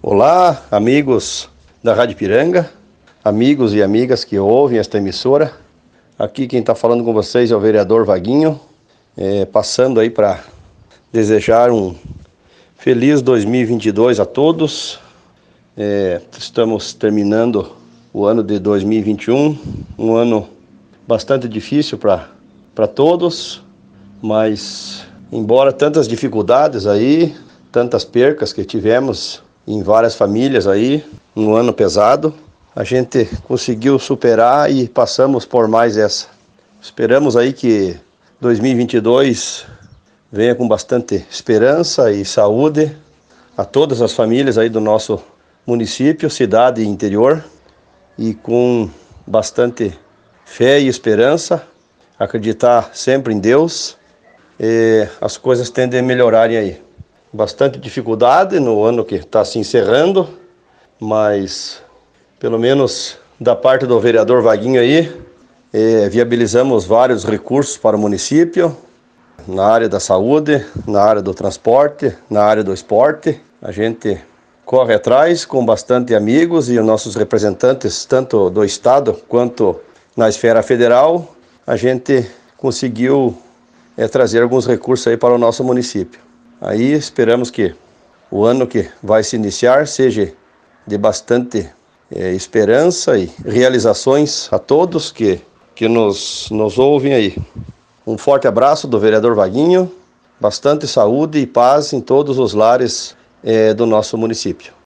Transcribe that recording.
Olá, amigos da Rádio Ipiranga, amigos e amigas que ouvem esta emissora. Aqui quem está falando com vocês é o vereador Vaguinho, passando aí para desejar um feliz 2022 a todos. Estamos terminando o ano de 2021, um ano bastante difícil para todos, mas embora tantas dificuldades aí, tantas percas que tivemos em várias famílias aí, um ano pesado, a gente conseguiu superar e passamos por mais essa. Esperamos aí que 2022 venha com bastante esperança e saúde a todas as famílias aí do nosso município, cidade e interior, e com bastante fé e esperança, acreditar sempre em Deus, as coisas tendem a melhorarem aí. Bastante dificuldade no ano que está se encerrando, mas pelo menos da parte do vereador Vaguinho aí, viabilizamos vários recursos para o município, na área da saúde, na área do transporte, na área do esporte. A gente corre atrás com bastante amigos e os nossos representantes, tanto do estado quanto na esfera federal, a gente conseguiu trazer alguns recursos aí para o nosso município. Aí esperamos que o ano que vai se iniciar seja de bastante esperança e realizações a todos que nos ouvem aí. Um forte abraço do vereador Vaguinho, bastante saúde e paz em todos os lares do nosso município.